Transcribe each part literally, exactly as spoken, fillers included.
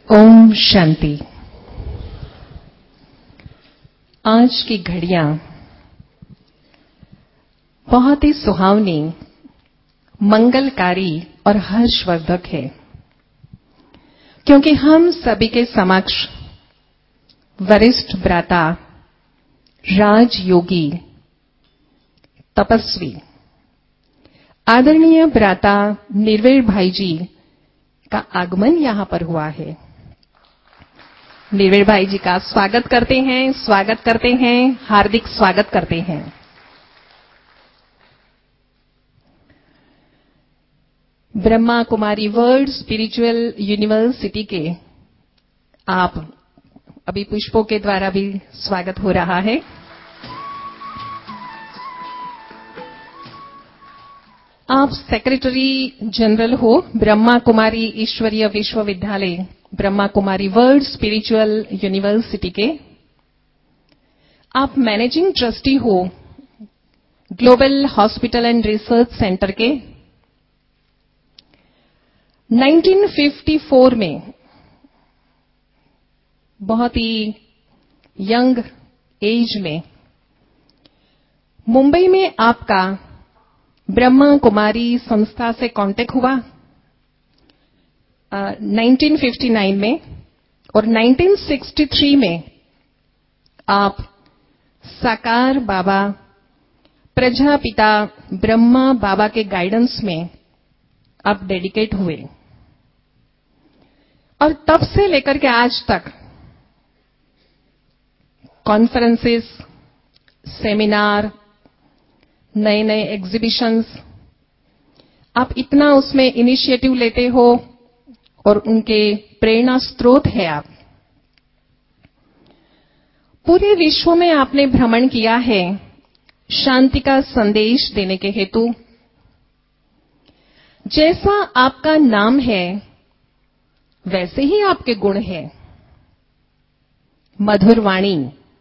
ओम शांति। आज की घड़ियां बहुत ही सुहावनी, मंगलकारी और हर्षवर्धक है, क्योंकि हम सभी के समक्ष वरिष्ठ भ्राता, राजयोगी, तपस्वी, आदरणीय भ्राता निर्वेर भाई जी का आगमन यहां पर हुआ है। निर्वेर भाई जी का स्वागत करते हैं, स्वागत करते हैं, हार्दिक स्वागत करते हैं। Brahma Kumari world spiritual university के आप अभी पुष्पों के द्वारा भी स्वागत हो रहा है। आप सेक्रेटरी जनरल हो ब्रह्मा कुमारी ईश्वरीय विश्वविद्यालय, Brahma Kumari world spiritual university के। आप मैनेजिंग ट्रस्टी हो global hospital and research centre के। उन्नीस सौ चौवन में बहुत ही यंग एज में मुंबई में आपका ब्रह्मा कुमारी संस्था से कांटेक्ट हुआ उन्नीस सौ उनसठ में, और उन्नीस सौ तिरसठ में आप साकार बाबा प्रजापिता ब्रह्मा बाबा के गाइडेंस में आप डेडिकेट हुए, और तब से लेकर के आज तक कॉन्फ्रेंसेस, सेमिनार, नए नए एग्जीबिशंस, आप इतना उसमें इनिशिएटिव लेते हो और उनके प्रेरणा स्रोत है आप। पूरे विश्व में आपने भ्रमण किया है शांति का संदेश देने के हेतु। जैसा आपका नाम है वैसे ही आपके गुण हैं। मधुर वाणी,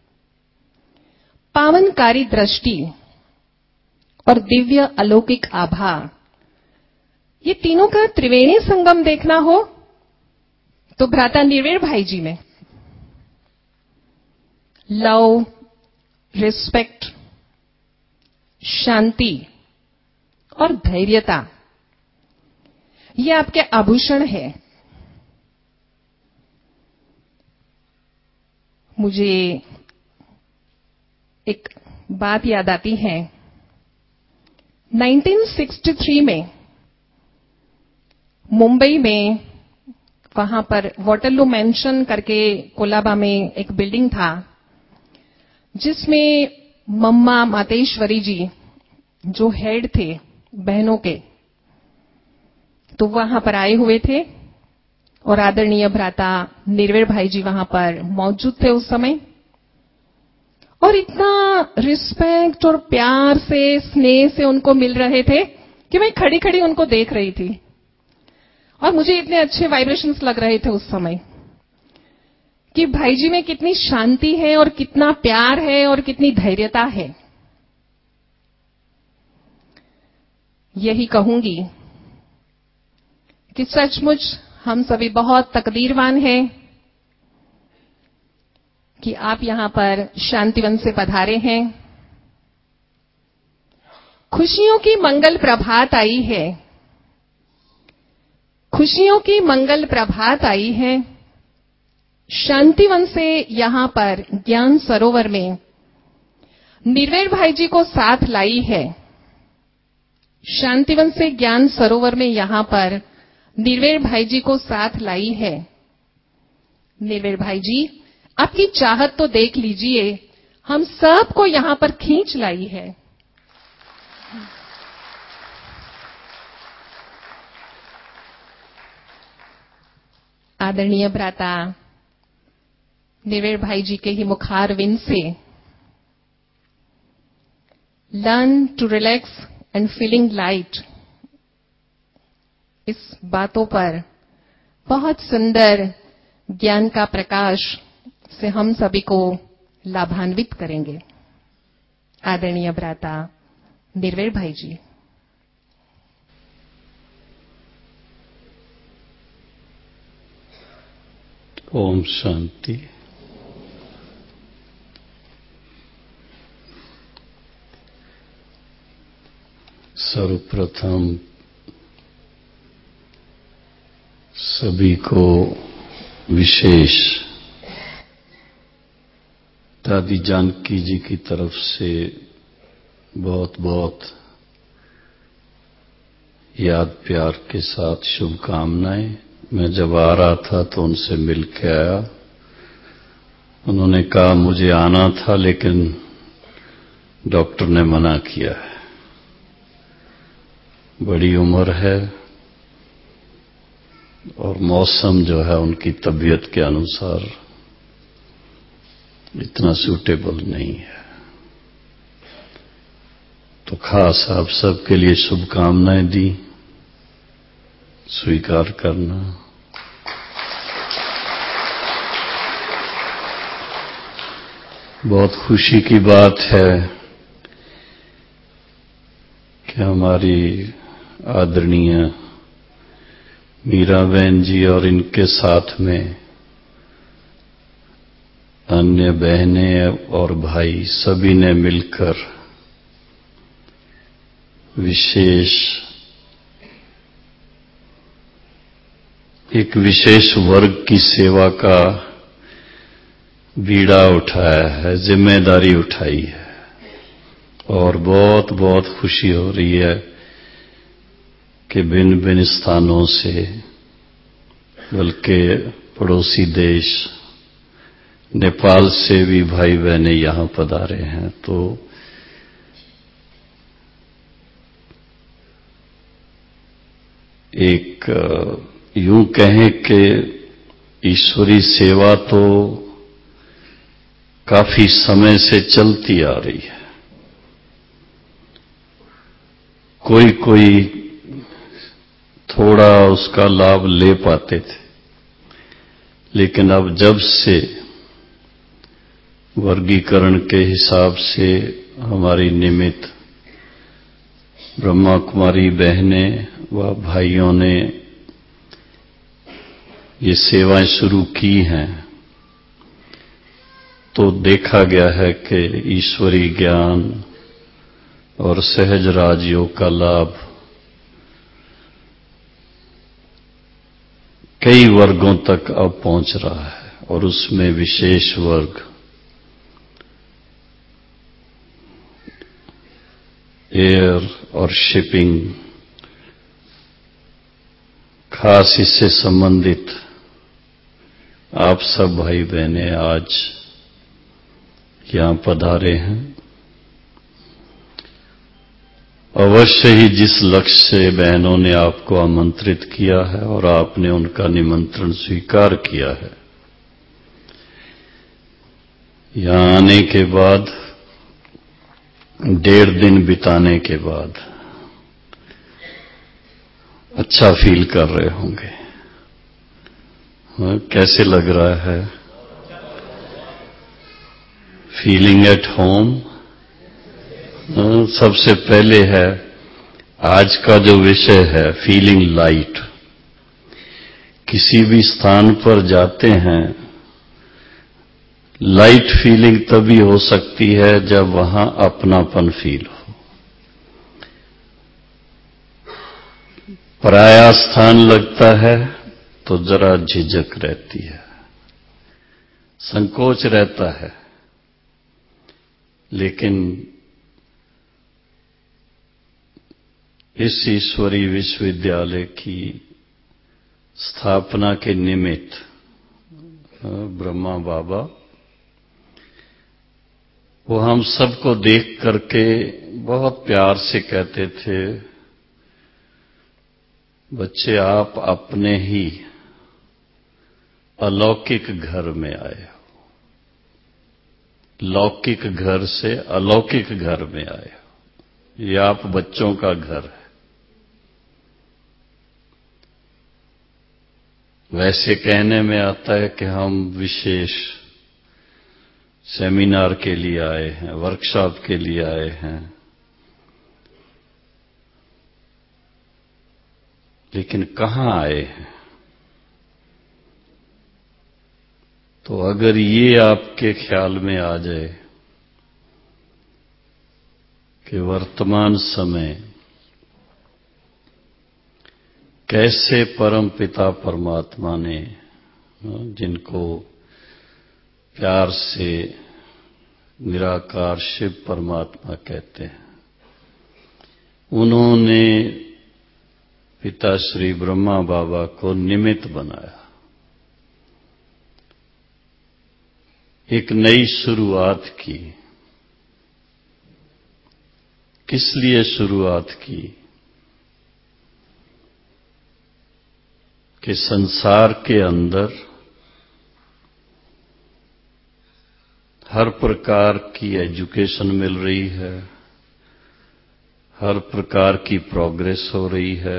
पावनकारी दृष्टि और दिव्य अलौकिक आभा, ये तीनों का त्रिवेणी संगम देखना हो तो भ्राता निर्वेर भाई जी में लव, रिस्पेक्ट, शांति और धैर्यता, ये आपके आभूषण है। मुझे एक बात याद आती है, उन्नीस सौ तिरसठ में मुंबई में वहां पर वाटरलू मैंशन करके कोलाबा में एक बिल्डिंग था, जिसमें मम्मा मातेश्वरी जी जो हेड थे बहनों के, तो वहां पर आए हुए थे, और आदरणीय भ्राता निर्वेर भाई जी वहां पर मौजूद थे उस समय, और इतना रिस्पेक्ट और प्यार से, स्नेह से उनको मिल रहे थे कि मैं खड़ी खड़ी उनको देख रही थी, और मुझे इतने अच्छे वाइब्रेशंस लग रहे थे उस समय कि भाई जी में कितनी शांति है और कितना प्यार है और कितनी धैर्यता है। यही कहूंगी कि सचमुच हम सभी बहुत तकदीरवान हैं कि आप यहां पर शांतिवन से पधारे हैं। खुशियों की मंगल प्रभात आई है, खुशियों की मंगल प्रभात आई है। शांतिवन से यहां पर ज्ञान सरोवर में निर्वेर भाई जी को साथ लाई है। शांतिवन से ज्ञान सरोवर में यहां पर निर्वेर भाई जी को साथ लाई है। निर्वेर भाई जी, आपकी चाहत तो देख लीजिए, हम सबको यहां पर खींच लाई है। आदरणीय भ्राता निर्वेर भाई जी के ही मुखारविंद से learn to relax and feeling light, इस बातों पर बहुत सुंदर ज्ञान का प्रकाश से हम सभी को लाभान्वित करेंगे। आदरणीय भ्राता निर्वेर भाई जी। ओम शांति। सर्वप्रथम सभी को विशेष दादी जानकी जी की तरफ से बहुत बहुत याद प्यार के साथ शुभकामनाएं। मैं जब आ रहा था तो उनसे मिल के आया। उन्होंने कहा मुझे आना था लेकिन डॉक्टर ने मना किया है, बड़ी उम्र है और मौसम जो है उनकी तबीयत के अनुसार इतना सूटेबल नहीं है। तो खास आप सबके लिए शुभकामनाएं दी, स्वीकार करना। बहुत खुशी की बात है कि हमारी आदरणीय मीराबेन जी और इनके साथ में अन्य बहनें और भाई सभी ने मिलकर विशेष एक विशेष वर्ग की सेवा का बीड़ा उठाया है, जिम्मेदारी उठाई है और बहुत बहुत खुशी हो रही है कि भिन्न भिन्न स्थानों से, बल्कि पड़ोसी देश नेपाल से भी भाई बहने यहां पधारे हैं। तो एक यूं कहें कि ईश्वरी सेवा तो काफी समय से चलती आ रही है। कोई कोई थोड़ा उसका लाभ ले पाते थे, लेकिन अब जब से वर्गीकरण के हिसाब से हमारी निमित्त ब्रह्मा कुमारी बहनें व भाइयों ने ये सेवाएं शुरू की हैं, तो देखा गया है कि ईश्वरी ज्ञान और सहज राजयोग का लाभ कई वर्गों तक अब पहुंच रहा है और उसमें विशेष वर्ग एयर और शिपिंग, खास इससे संबंधित आप सब भाई बहनें आज यहां पधारे हैं। अवश्य ही जिस लक्ष्य से बहनों ने आपको आमंत्रित किया है और आपने उनका निमंत्रण स्वीकार किया है, यहां आने के बाद, डेढ़ दिन बिताने के बाद अच्छा फील कर रहे होंगे। हाँ, कैसे लग रहा है? Feeling at home. सबसे पहले है आज का जो विषय है फीलिंग लाइट। किसी भी स्थान पर जाते हैं, लाइट फीलिंग तभी हो सकती है जब वहां अपनापन फील हो। पराया स्थान लगता है तो जरा झिझक रहती है, संकोच रहता है, लेकिन इस ईश्वरी विश्वविद्यालय की स्थापना के निमित्त ब्रह्मा बाबा वो हम सबको देख करके बहुत प्यार से कहते थे, बच्चे आप अपने ही अलौकिक घर में आए हो, लौकिक घर से अलौकिक घर में आए हो। ये आप बच्चों का घर है। वैसे कहने में आता है कि हम विशेष सेमिनार के लिए आए हैं, वर्कशॉप के लिए आए हैं, लेकिन कहां आए हैं? तो अगर ये आपके ख्याल में आ जाए कि वर्तमान समय कैसे परम पिता परमात्मा ने, जिनको प्यार से निराकार शिव परमात्मा कहते हैं, उन्होंने पिता श्री ब्रह्मा बाबा को निमित्त बनाया, एक नई शुरुआत की। किस लिए शुरुआत की? कि संसार के अंदर हर प्रकार की एजुकेशन मिल रही है, हर प्रकार की प्रोग्रेस हो रही है,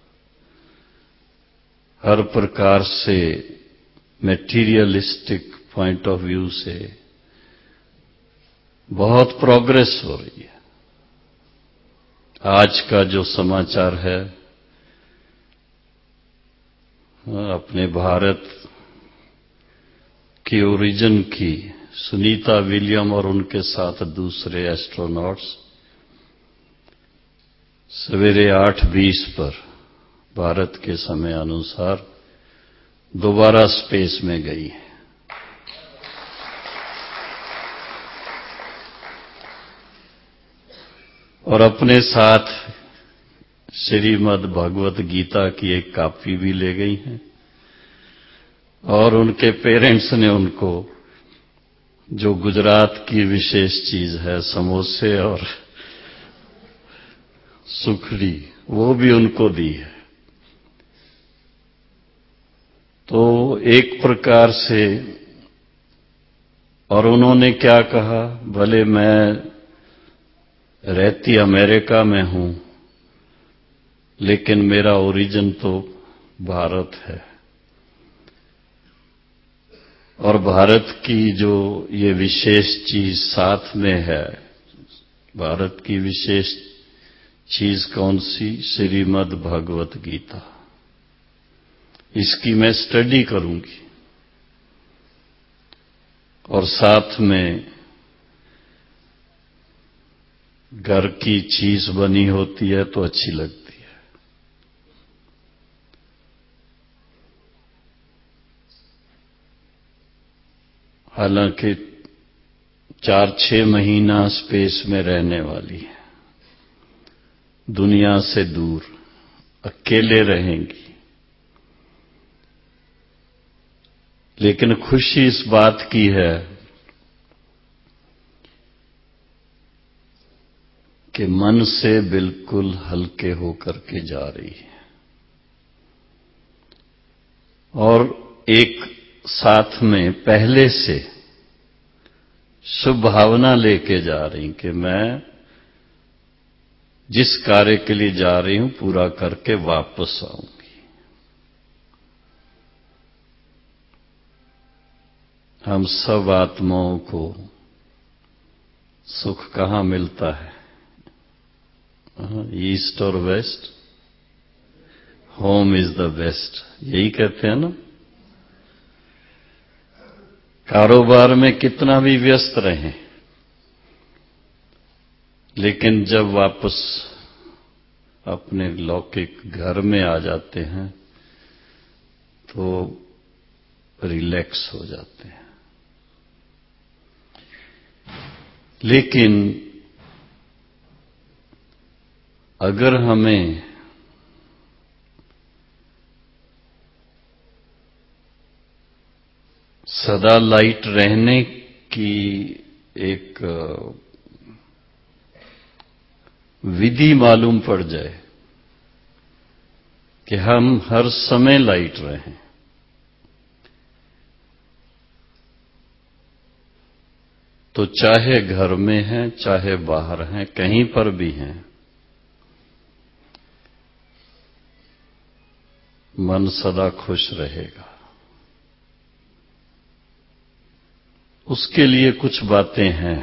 हर प्रकार से मैटीरियलिस्टिक पॉइंट ऑफ व्यू से बहुत प्रोग्रेस हो रही है। आज का जो समाचार है, अपने भारत की ओरिजिन की सुनीता विलियम और उनके साथ दूसरे एस्ट्रोनॉट्स सवेरे आठ बीस पर भारत के समय अनुसार दोबारा स्पेस में गई है। और अपने साथ श्रीमद् भगवत गीता की एक कॉपी भी ले गई हैं। और उनके पेरेंट्स ने उनको जो गुजरात की विशेष चीज है, समोसे और सुखड़ी, वो भी उनको दी है। तो एक प्रकार से, और उन्होंने क्या कहा, भले मैं रहती अमेरिका में हूं, लेकिन मेरा ओरिजिन तो भारत है। और भारत की जो ये विशेष चीज साथ में है, भारत की विशेष चीज कौन सी? श्रीमद् भगवत गीता। इसकी मैं स्टडी करूंगी और साथ में घर की चीज बनी होती है तो अच्छी लगती है। हालांकि चार छह महीना स्पेस में रहने वाली है, दुनिया से दूर अकेले रहेंगी, लेकिन खुशी इस बात की है कि मन से बिल्कुल हल्के होकर के जा रही है और एक साथ में पहले से शुभ भावना लेके जा रही कि मैं जिस कार्य के लिए जा रही हूं पूरा करके वापस आऊंगी। हम सब आत्माओं को सुख कहां मिलता है? ईस्ट और west, home is the best, यही कहते हैं ना। कारोबार में कितना भी व्यस्त रहें, लेकिन जब वापस अपने लौकिक घर में आ जाते हैं तो रिलैक्स हो जाते हैं। लेकिन अगर हमें सदा लाइट रहने की एक विधि मालूम पड़ जाए कि हम हर समय लाइट रहें, तो चाहे घर में हैं, चाहे बाहर हैं, कहीं पर भी हैं, मन सदा खुश रहेगा। उसके लिए कुछ बातें हैं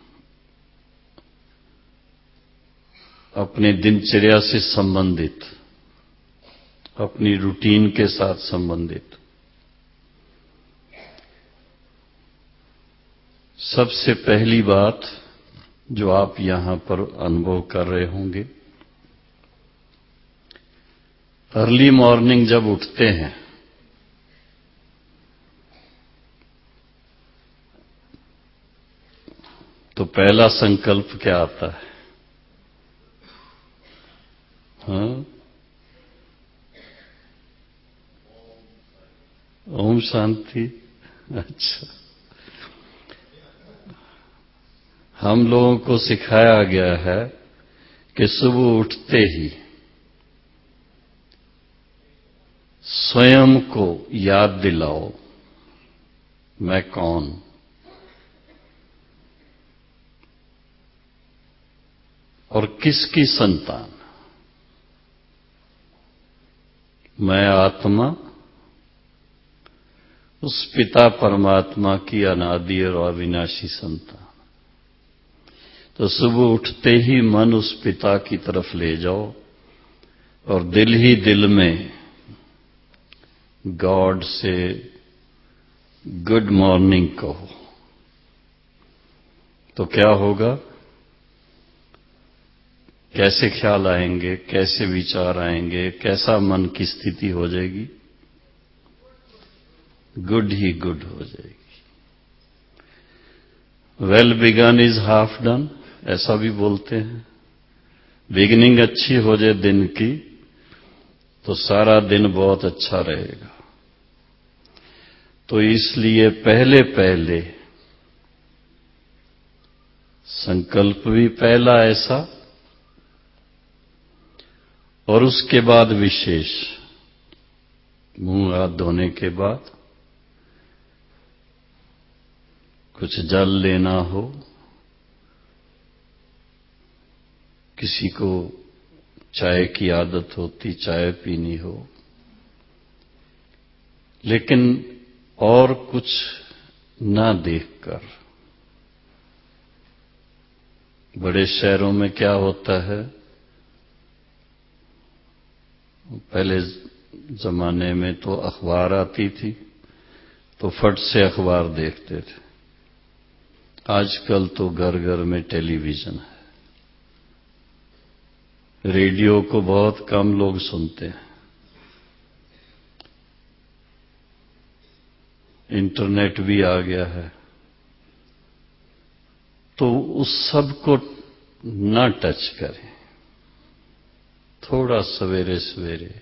अपने दिनचर्या से संबंधित, अपनी रूटीन के साथ संबंधित। सबसे पहली बात जो आप यहां पर अनुभव कर रहे होंगे, अर्ली मॉर्निंग जब उठते हैं तो पहला संकल्प क्या आता है? हाँ, ओम शांति। अच्छा, हम लोगों को सिखाया गया है कि सुबह उठते ही स्वयं को याद दिलाओ, मैं कौन, और किसकी संतान। मैं आत्मा उस पिता परमात्मा की अनादि और अविनाशी संतान। तो सुबह उठते ही मन उस पिता की तरफ ले जाओ और दिल ही दिल में गॉड से गुड मॉर्निंग कहो। तो क्या होगा? कैसे ख्याल आएंगे, कैसे विचार आएंगे, कैसा मन की स्थिति हो जाएगी? गुड ही गुड हो जाएगी। Well begun is half done, ऐसा भी बोलते हैं। बिगिनिंग अच्छी हो जाए दिन की तो सारा दिन बहुत अच्छा रहेगा। तो इसलिए पहले पहले संकल्प भी पहला ऐसा, और उसके बाद विशेष मुंह हाथ धोने के बाद कुछ जल लेना हो, किसी को चाय की आदत होती, चाय पीनी हो, लेकिन और कुछ ना देखकर। बड़े शहरों में क्या होता है, पहले जमाने में तो अखबार आती थी तो फट से अखबार देखते थे। आजकल तो घर घर में टेलीविजन है। रेडियो को बहुत कम लोग सुनते हैं। इंटरनेट भी आ गया है, तो उस सब को ना टच करें। थोड़ा सवेरे सवेरे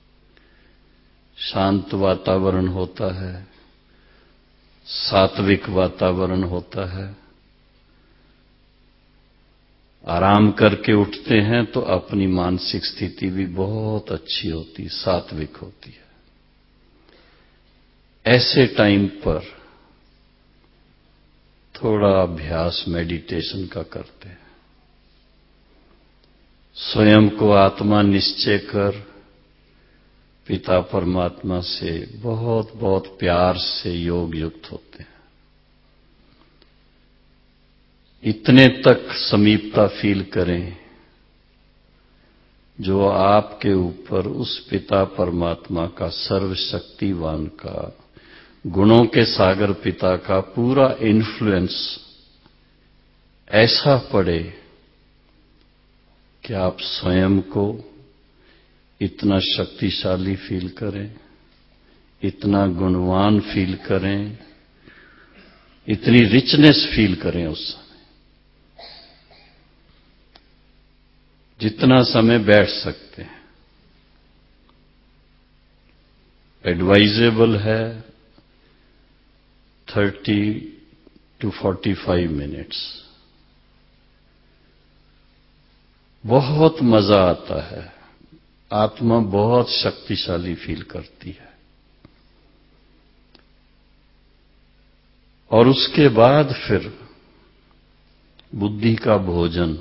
शांत वातावरण होता है, सात्विक वातावरण होता है, आराम करके उठते हैं तो अपनी मानसिक स्थिति भी बहुत अच्छी होती, सात्विक होती है। ऐसे टाइम पर थोड़ा अभ्यास मेडिटेशन का करते हैं। स्वयं को आत्मा निश्चय कर पिता परमात्मा से बहुत बहुत प्यार से योग युक्त होते हैं। इतने तक समीपता फील करें जो आपके ऊपर उस पिता परमात्मा का, सर्वशक्तिवान का, गुणों के सागर पिता का पूरा इन्फ्लुएंस ऐसा पड़े कि आप स्वयं को इतना शक्तिशाली फील करें, इतना गुणवान फील करें, इतनी रिचनेस फील करें उस समय। जितना समय बैठ सकते हैं। एडवाइजेबल है thirty to forty five minutes. बहुत मजा आता है, आत्मा बहुत शक्तिशाली फील करती है। और उसके बाद फिर बुद्धि का भोजन,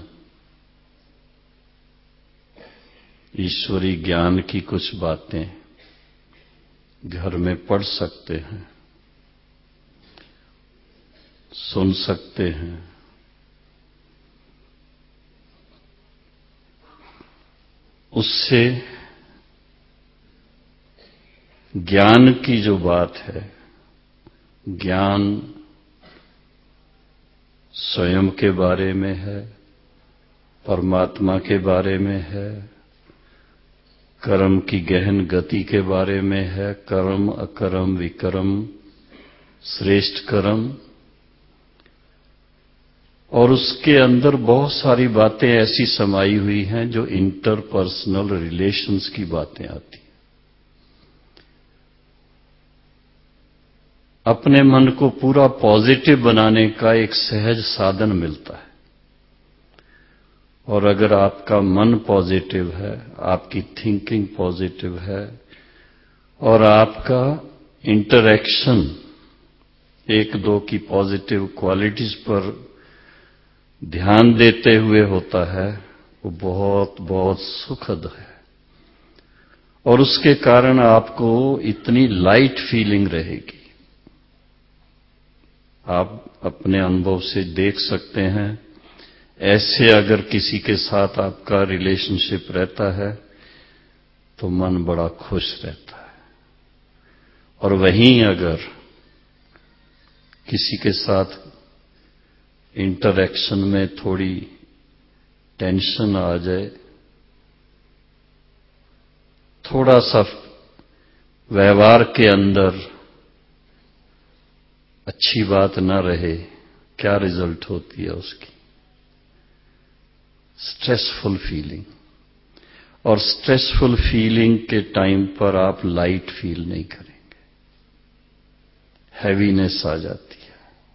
ईश्वरी ज्ञान की कुछ बातें घर में पढ़ सकते हैं, सुन सकते हैं। उससे ज्ञान की जो बात है, ज्ञान स्वयं के बारे में है, परमात्मा के बारे में है, कर्म की गहन गति के बारे में है, कर्म अकर्म विकर्म श्रेष्ठ कर्म, और उसके अंदर बहुत सारी बातें ऐसी समाई हुई हैं जो इंटरपर्सनल रिलेशंस की बातें आती हैं। अपने मन को पूरा पॉजिटिव बनाने का एक सहज साधन मिलता है। और अगर आपका मन पॉजिटिव है, आपकी थिंकिंग पॉजिटिव है और आपका इंटरैक्शन एक दो की पॉजिटिव क्वालिटीज पर ध्यान देते हुए होता है, वो बहुत बहुत सुखद है। और उसके कारण आपको इतनी लाइट फीलिंग रहेगी। आप अपने अनुभव से देख सकते हैं, ऐसे अगर किसी के साथ आपका रिलेशनशिप रहता है तो मन बड़ा खुश रहता है। और वहीं अगर किसी के साथ इंटरैक्शन में थोड़ी टेंशन आ जाए, थोड़ा सा व्यवहार के अंदर अच्छी बात न रहे, क्या रिजल्ट होती है उसकी? Stressful feeling. और स्ट्रेसफुल फीलिंग के टाइम पर आप लाइट फील नहीं करेंगे, हैवीनेस आ जाती है।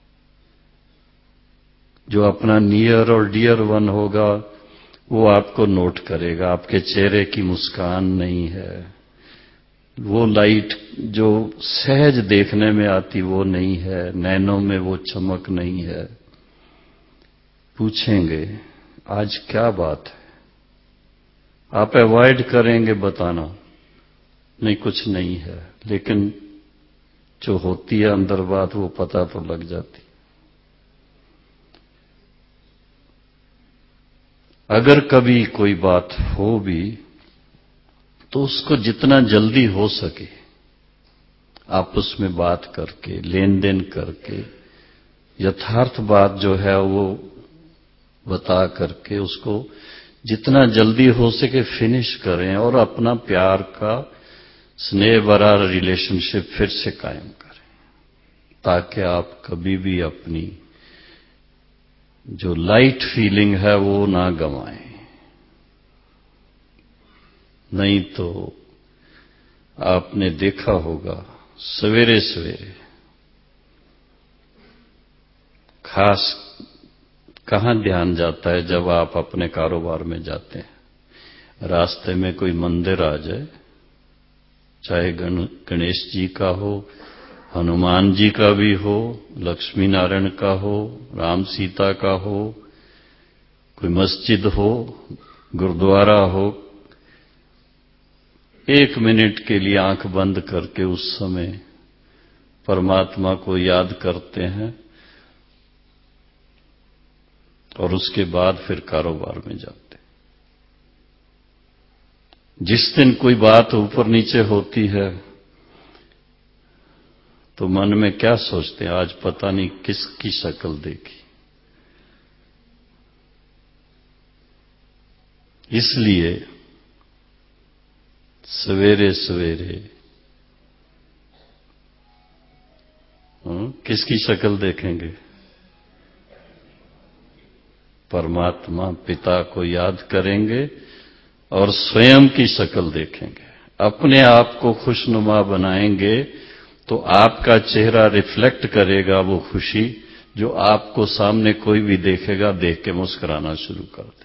जो अपना नियर और डियर वन होगा वो आपको नोट करेगा, आपके चेहरे की मुस्कान नहीं है, वो लाइट जो सहज देखने में आती वो नहीं है, नैनों में वो चमक नहीं है। पूछेंगे आज क्या बात है? आप अवॉइड करेंगे बताना, नहीं कुछ नहीं है, लेकिन जो होती है अंदर बात वो पता तो लग जाती। अगर कभी कोई बात हो भी तो उसको जितना जल्दी हो सके आपस में बात करके, लेन देन करके, यथार्थ बात जो है वो बता करके उसको जितना जल्दी हो सके फिनिश करें और अपना प्यार का स्नेह भरा रिलेशनशिप फिर से कायम करें, ताकि आप कभी भी अपनी जो लाइट फीलिंग है वो ना गंवाएं। नहीं तो आपने देखा होगा सवेरे सवेरे खास कहां ध्यान जाता है जब आप अपने कारोबार में जाते हैं, रास्ते में कोई मंदिर आ जाए, चाहे गण, गणेश जी का हो, हनुमान जी का भी हो, लक्ष्मी नारायण का हो, राम सीता का हो, कोई मस्जिद हो, गुरुद्वारा हो, एक मिनट के लिए आंख बंद करके उस समय परमात्मा को याद करते हैं और उसके बाद फिर कारोबार में जाते हैं। जिस दिन कोई बात ऊपर नीचे होती है तो मन में क्या सोचते हैं, आज पता नहीं किसकी शक्ल देखी। इसलिए सवेरे सवेरे किसकी शक्ल देखेंगे? परमात्मा पिता को याद करेंगे और स्वयं की शक्ल देखेंगे, अपने आप को खुशनुमा बनाएंगे तो आपका चेहरा रिफ्लेक्ट करेगा वो खुशी जो आपको सामने कोई भी देखेगा, देख के मुस्कुराना शुरू कर देगा।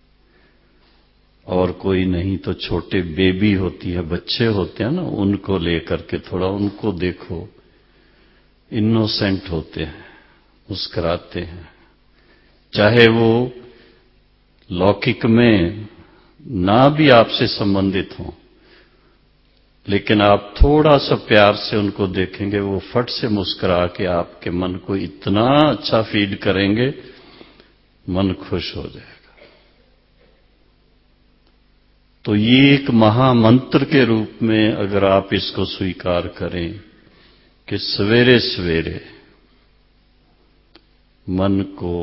और कोई नहीं तो छोटे बेबी होती है, बच्चे होते हैं ना, उनको लेकर के थोड़ा उनको देखो, इनोसेंट होते हैं, मुस्कुराते हैं, चाहे वो लौकिक में ना भी आपसे संबंधित हों, लेकिन आप थोड़ा सा प्यार से उनको देखेंगे, वो फट से मुस्कुरा के आपके मन को इतना अच्छा फील करेंगे, मन खुश हो जाएगा। तो ये एक महामंत्र के रूप में अगर आप इसको स्वीकार करें कि सवेरे सवेरे मन को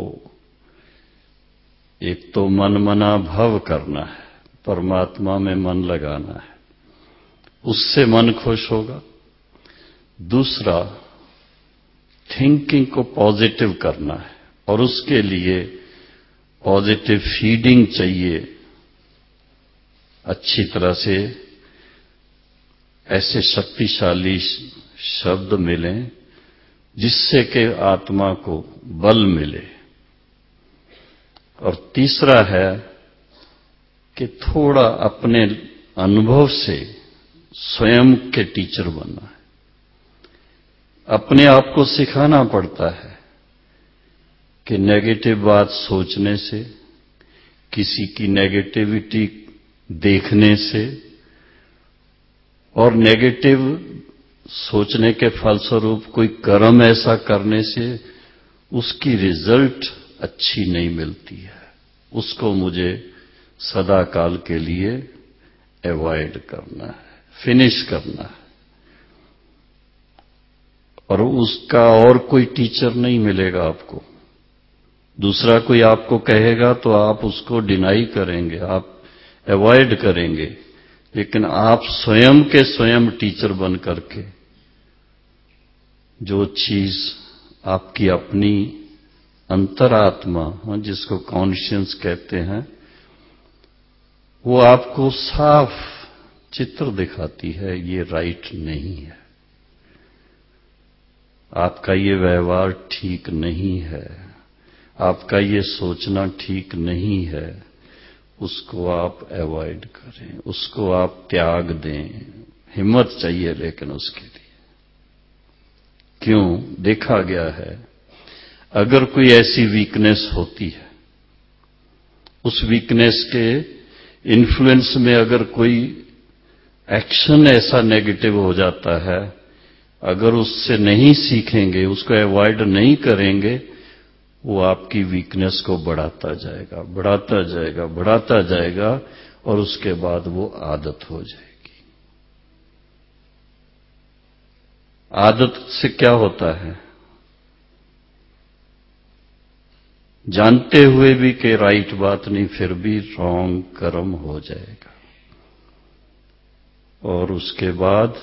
एक तो मन मना भव करना है, परमात्मा में मन लगाना है, उससे मन खुश होगा। दूसरा, थिंकिंग को पॉजिटिव करना है और उसके लिए पॉजिटिव फीडिंग चाहिए, अच्छी तरह से ऐसे शक्तिशाली शब्द मिलें जिससे कि आत्मा को बल मिले। और तीसरा है कि थोड़ा अपने अनुभव से स्वयं के टीचर बनना है। अपने आप को सिखाना पड़ता है कि नेगेटिव बात सोचने से, किसी की नेगेटिविटी देखने से और नेगेटिव सोचने के फलस्वरूप कोई कर्म ऐसा करने से उसकी रिजल्ट अच्छी नहीं मिलती है। उसको मुझे सदा काल के लिए अवॉइड करना है, फिनिश करना है। और उसका और कोई टीचर नहीं मिलेगा आपको। दूसरा कोई आपको कहेगा तो आप उसको डिनाई करेंगे, आप अवॉइड करेंगे, लेकिन आप स्वयं के स्वयं टीचर बन करके जो चीज आपकी अपनी अंतरात्मा, जिसको कॉन्शियस कहते हैं, वो आपको साफ चित्र दिखाती है, ये राइट नहीं है, आपका ये व्यवहार ठीक नहीं है, आपका ये सोचना ठीक नहीं है, उसको आप अवॉइड करें, उसको आप त्याग दें। हिम्मत चाहिए लेकिन उसके लिए। क्यों? देखा गया है, अगर कोई ऐसी वीकनेस होती है, उस वीकनेस के इन्फ्लुएंस में अगर कोई एक्शन ऐसा नेगेटिव हो जाता है, अगर उससे नहीं सीखेंगे, उसको अवॉइड नहीं करेंगे, वो आपकी वीकनेस को बढ़ाता जाएगा, बढ़ाता जाएगा, बढ़ाता जाएगा और उसके बाद वो आदत हो जाएगी। आदत से क्या होता है? जानते हुए भी कि राइट बात नहीं, फिर भी रॉन्ग कर्म हो जाएगा और उसके बाद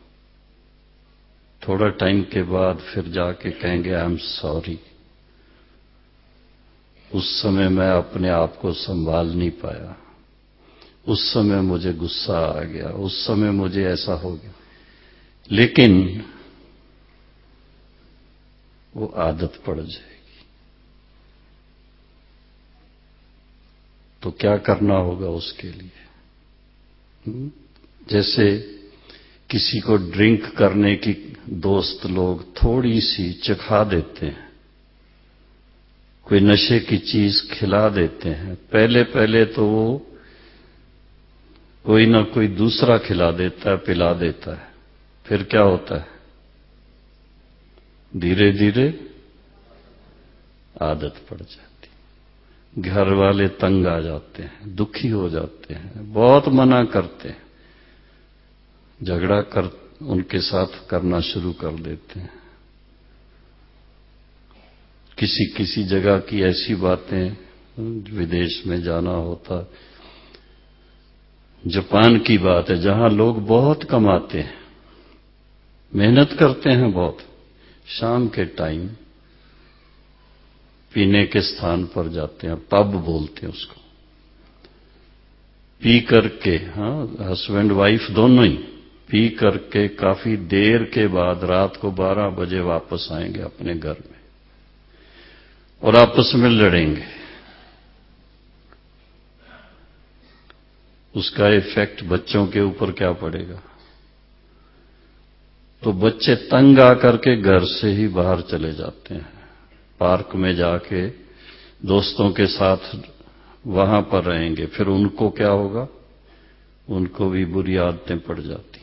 थोड़ा टाइम के बाद फिर जाके कहेंगे आई एम सॉरी, उस समय मैं अपने आप को संभाल नहीं पाया, उस समय मुझे गुस्सा आ गया, उस समय मुझे ऐसा हो गया। लेकिन वो आदत पड़ जाएगी। तो क्या करना होगा उसके लिए? जैसे किसी को ड्रिंक करने की दोस्त लोग थोड़ी सी चखा देते हैं, कोई नशे की चीज खिला देते हैं, पहले पहले तो वो कोई ना कोई दूसरा खिला देता है, पिला देता है, फिर क्या होता है? धीरे धीरे आदत पड़ जाती, घर वाले तंग आ जाते हैं, दुखी हो जाते हैं, बहुत मना करते हैं, झगड़ा कर उनके साथ करना शुरू कर देते हैं। किसी किसी जगह की ऐसी बातें, विदेश में जाना होता, जापान की बात है, जहां लोग बहुत कमाते हैं, मेहनत करते हैं बहुत, शाम के टाइम पीने के स्थान पर जाते हैं, पब बोलते हैं उसको, पी करके, हाँ, हस्बैंड वाइफ दोनों ही पी करके काफी देर के बाद रात को बारह बजे वापस आएंगे अपने घर में और आपस में लड़ेंगे। उसका इफेक्ट बच्चों के ऊपर क्या पड़ेगा? तो बच्चे तंग आकर के घर से ही बाहर चले जाते हैं, पार्क में जाके दोस्तों के साथ वहां पर रहेंगे, फिर उनको क्या होगा? उनको भी बुरी आदतें पड़ जाती हैं,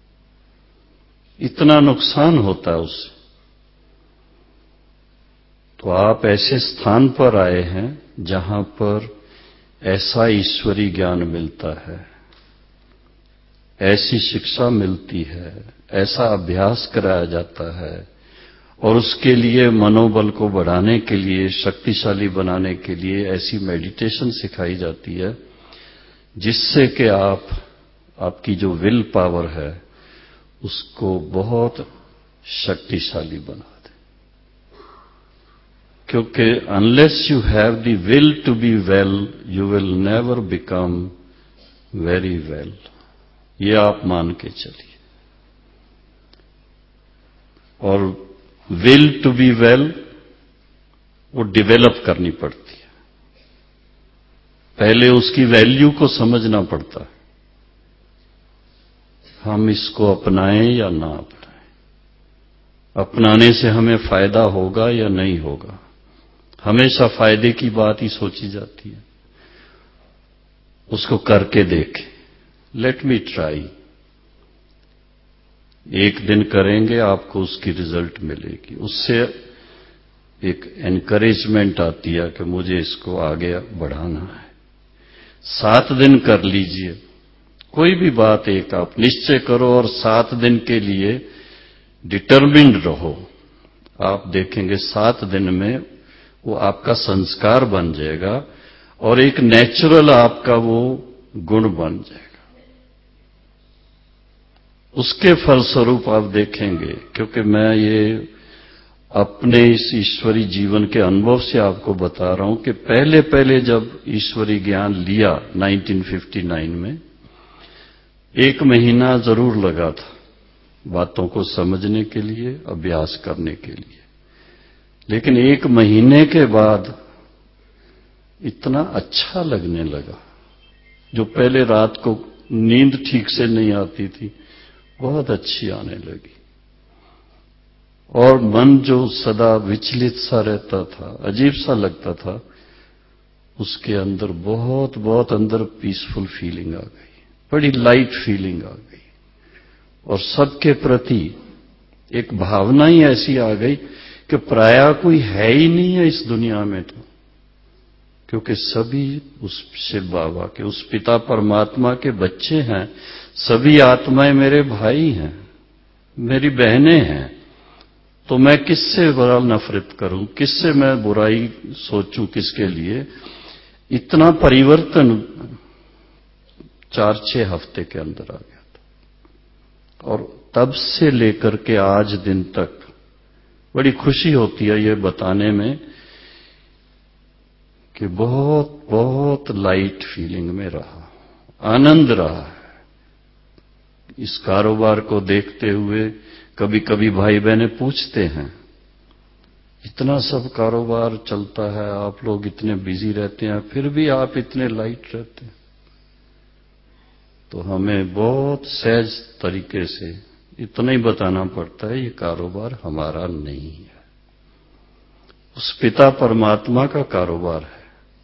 इतना नुकसान होता है उससे। तो आप ऐसे स्थान पर आए हैं जहां पर ऐसा ईश्वरी ज्ञान मिलता है, ऐसी शिक्षा मिलती है, ऐसा अभ्यास कराया जाता है और उसके लिए मनोबल को बढ़ाने के लिए, शक्तिशाली बनाने के लिए ऐसी मेडिटेशन सिखाई जाती है जिससे कि आप आपकी जो विल पावर है उसको बहुत शक्तिशाली बना दें। क्योंकि unless you have the will to be well, you will never become very well. ये आप मान के चलिए। और विल टू बी वेल वो डेवलप करनी पड़ती है। पहले उसकी वैल्यू को समझना पड़ता है। हम इसको अपनाएं या ना अपनाएं, अपनाने से हमें फायदा होगा या नहीं होगा। हमेशा फायदे की बात ही सोची जाती है। उसको करके देखें। Let me try. एक दिन करेंगे, आपको उसकी रिजल्ट मिलेगी। उससे एक एनकरेजमेंट आती है कि मुझे इसको आगे बढ़ाना है। सात दिन कर लीजिए, कोई भी बात एक आप निश्चय करो और सात दिन के लिए डिटरमिन्ड रहो। आप देखेंगे सात दिन में वो आपका संस्कार बन जाएगा और एक नेचुरल आपका वो गुण बन जाएगा। उसके फलस्वरूप आप देखेंगे, क्योंकि मैं ये अपने इस ईश्वरी जीवन के अनुभव से आपको बता रहा हूं कि पहले पहले जब ईश्वरी ज्ञान लिया नाइनटीन फिफ्टी नाइन में, एक महीना जरूर लगा था बातों को समझने के लिए, अभ्यास करने के लिए। लेकिन एक महीने के बाद इतना अच्छा लगने लगा। जो पहले रात को नींद ठीक से नहीं आती थी, बहुत अच्छी आने लगी। और मन जो सदा विचलित सा रहता था, अजीब सा लगता था, उसके अंदर बहुत बहुत अंदर पीसफुल फीलिंग आ गई, बड़ी लाइट फीलिंग आ गई। और सबके प्रति एक भावना ही ऐसी आ गई कि प्रायः कोई है ही नहीं है इस दुनिया में, तो क्योंकि सभी उस शिव बाबा के, उस पिता परमात्मा के बच्चे हैं। सभी आत्माएं मेरे भाई हैं, मेरी बहनें हैं। तो मैं किससे बुरा नफरत करूं, किससे मैं बुराई सोचूं, किसके लिए? इतना परिवर्तन चार छह हफ्ते के अंदर आ गया था। और तब से लेकर के आज दिन तक बड़ी खुशी होती है ये बताने में कि बहुत बहुत लाइट फीलिंग में रहा, आनंद रहा है। इस कारोबार को देखते हुए कभी कभी भाई बहनें पूछते हैं, इतना सब कारोबार चलता है, आप लोग इतने बिजी रहते हैं, फिर भी आप इतने लाइट रहते हैं। तो हमें बहुत सहज तरीके से इतना ही बताना पड़ता है, ये कारोबार हमारा नहीं है, उस पिता परमात्मा का कारोबार है।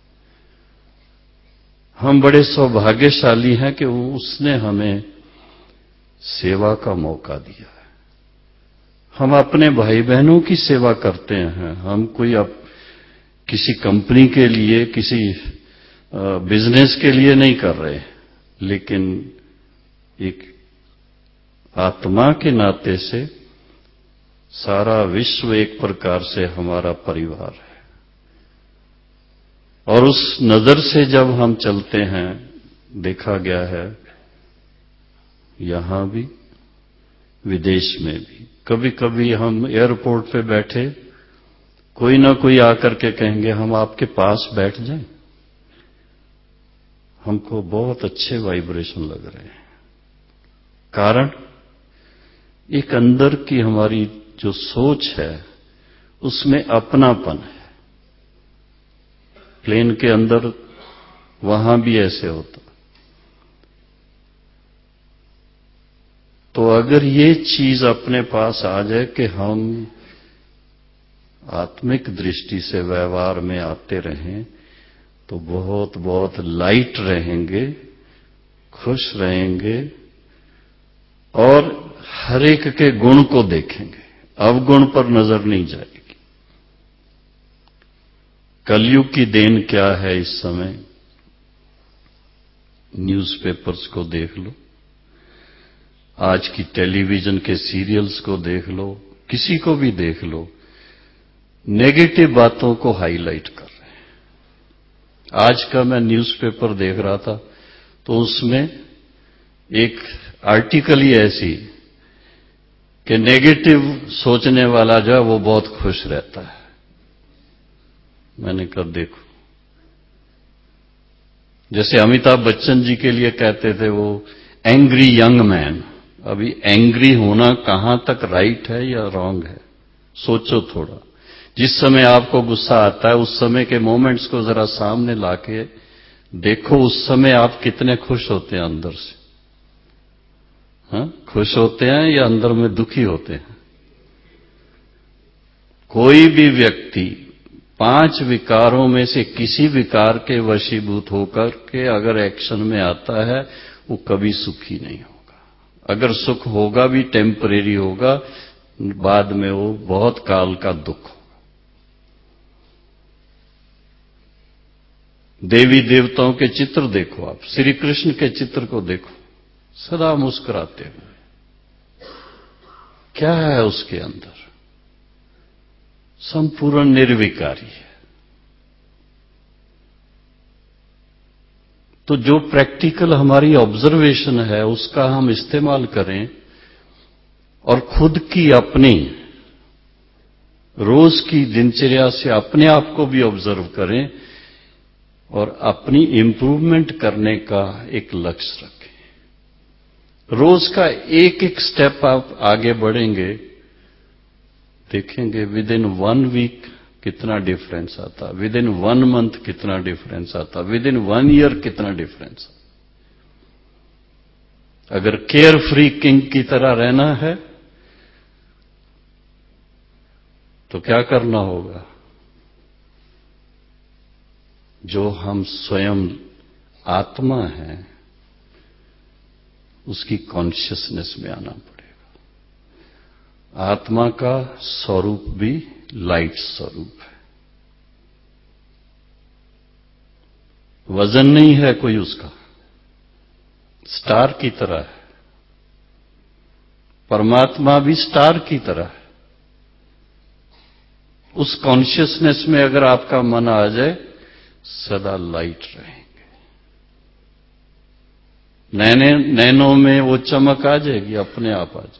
हम बड़े सौभाग्यशाली हैं कि उसने हमें सेवा का मौका दिया है। हम अपने भाई बहनों की सेवा करते हैं। हम कोई अब किसी कंपनी के लिए, किसी बिजनेस के लिए नहीं कर रहे, लेकिन एक आत्मा के नाते से सारा विश्व एक प्रकार से हमारा परिवार है। और उस नजर से जब हम चलते हैं, देखा गया है यहां भी, विदेश में भी, कभी कभी हम एयरपोर्ट पे बैठे, कोई ना कोई आकर के कहेंगे हम आपके पास बैठ जाएं, हमको बहुत अच्छे वाइब्रेशन लग रहे हैं। कारण एक अंदर की हमारी जो सोच है उसमें अपनापन है। प्लेन के अंदर वहां भी ऐसे होता। तो अगर ये चीज अपने पास आ जाए कि हम आत्मिक दृष्टि से व्यवहार में आते रहें, तो बहुत बहुत लाइट रहेंगे, खुश रहेंगे और हर एक के गुण को देखेंगे, अवगुण पर नजर नहीं जाएगी। कलयुग की देन क्या है इस समय? न्यूज़पेपर्स को देख लो, आज की टेलीविजन के सीरियल्स को देख लो, किसी को भी देख लो, नेगेटिव बातों को हाईलाइट कर रहे हैं। आज का मैं न्यूज़पेपर देख रहा था तो उसमें एक आर्टिकल ही ऐसी कि नेगेटिव सोचने वाला जो है वो बहुत खुश रहता है। मैंने कहा देखो, जैसे अमिताभ बच्चन जी के लिए कहते थे वो एंग्री यंग मैन। अभी एंग्री होना कहां तक राइट है या रॉन्ग है, सोचो थोड़ा। जिस समय आपको गुस्सा आता है उस समय के मोमेंट्स को जरा सामने लाके देखो, उस समय आप कितने खुश होते हैं अंदर से। हाँ, खुश होते हैं या अंदर में दुखी होते हैं? कोई भी व्यक्ति पांच विकारों में से किसी विकार के वशीभूत होकर के अगर एक्शन में आता है वो कभी सुखी नहीं होगा। अगर सुख होगा भी टेम्परेरी होगा, बाद में वो बहुत काल का दुख होगा। देवी देवताओं के चित्र देखो, आप श्री कृष्ण के चित्र को देखो, सदा मुस्कुराते हुए। क्या है उसके अंदर? संपूर्ण निर्विकारी है। तो जो प्रैक्टिकल हमारी ऑब्जर्वेशन है उसका हम इस्तेमाल करें और खुद की अपनी रोज की दिनचर्या से अपने आप को भी ऑब्जर्व करें और अपनी इंप्रूवमेंट करने का एक लक्ष्य रखें। रोज का एक एक स्टेप आप आगे बढ़ेंगे, देखेंगे विद इन वन वीक कितना डिफरेंस आता, विद इन वन मंथ कितना डिफरेंस आता, विद इन वन ईयर कितना डिफरेंस आता। अगर केयर फ्री किंग की तरह रहना है तो क्या करना होगा? जो हम स्वयं आत्मा है उसकी कॉन्शियसनेस में आना पड़ेगा। आत्मा का स्वरूप भी लाइट स्वरूप है, वजन नहीं है कोई उसका, स्टार की तरह है। परमात्मा भी स्टार की तरह है। उस कॉन्शियसनेस में अगर आपका मन आ जाए, सदा लाइट रहेंगे। नैने नैनों में वो चमक आ जाएगी, अपने आप आ जाएगी।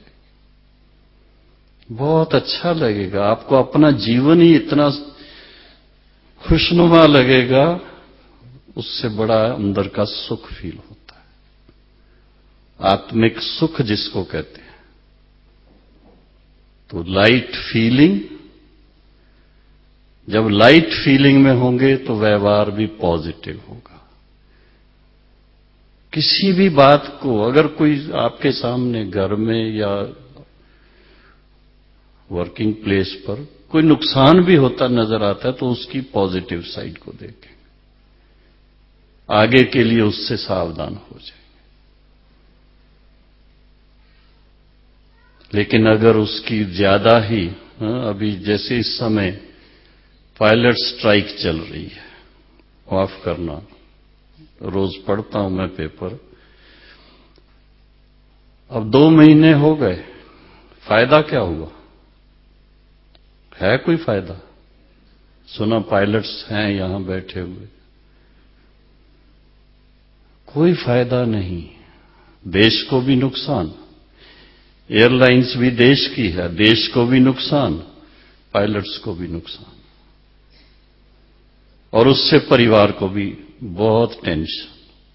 बहुत अच्छा लगेगा आपको, अपना जीवन ही इतना खुशनुमा लगेगा, उससे बड़ा अंदर का सुख फील होता है, आत्मिक सुख जिसको कहते हैं। तो लाइट फीलिंग, जब लाइट फीलिंग में होंगे तो व्यवहार भी पॉजिटिव होगा। किसी भी बात को अगर कोई आपके सामने घर में या वर्किंग प्लेस पर कोई नुकसान भी होता नजर आता है तो उसकी पॉजिटिव साइड को देखें, आगे के लिए उससे सावधान हो जाएंगे। लेकिन अगर उसकी ज्यादा ही, अभी जैसे इस समय पायलट स्ट्राइक चल रही है, माफ करना, रोज पढ़ता हूं मैं पेपर। अब दो महीने हो गए, फायदा क्या हुआ? है कोई फायदा? सुना पायलट्स हैं यहां बैठे हुए, कोई फायदा नहीं। देश को भी नुकसान, एयरलाइंस भी देश की है, देश को भी नुकसान, पायलट्स को भी नुकसान, और उससे परिवार को भी बहुत टेंशन।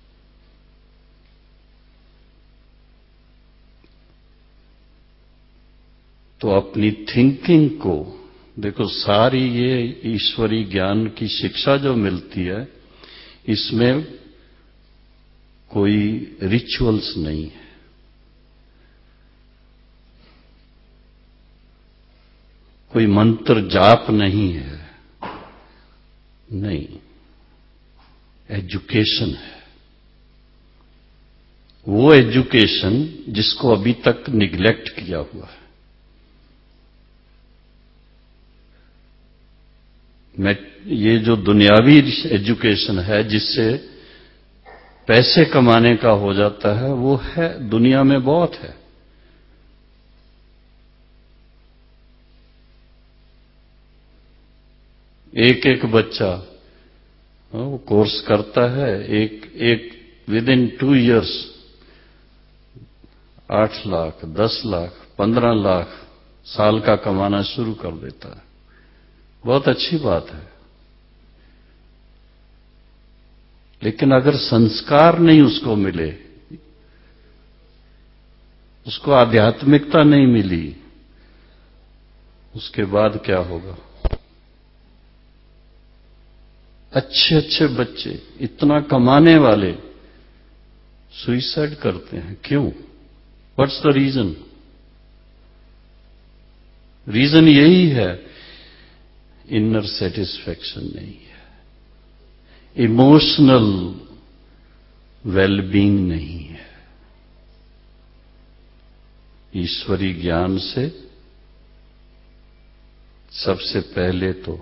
तो अपनी थिंकिंग को देखो, सारी ये ईश्वरी ज्ञान की शिक्षा जो मिलती है इसमें कोई रिचुअल्स नहीं है, कोई मंत्र जाप नहीं है, नहीं, एजुकेशन है। वो एजुकेशन जिसको अभी तक निग्लेक्ट किया हुआ है। मैं ये जो दुनियावी एजुकेशन है जिससे पैसे कमाने का हो जाता है, वो है दुनिया में बहुत है। एक एक बच्चा वो कोर्स करता है, एक एक विद इन टू इयर्स आठ लाख, दस लाख, पंद्रह लाख साल का कमाना शुरू कर देता है। बहुत अच्छी बात है, लेकिन अगर संस्कार नहीं उसको मिले, उसको आध्यात्मिकता नहीं मिली, उसके बाद क्या होगा? अच्छे अच्छे बच्चे इतना कमाने वाले सुइसाइड करते हैं, क्यों? What's the reason? रीजन यही है, इनर सेटिस्फैक्शन नहीं है, इमोशनल वेलबींग नहीं है। ईश्वरी ज्ञान से सबसे पहले तो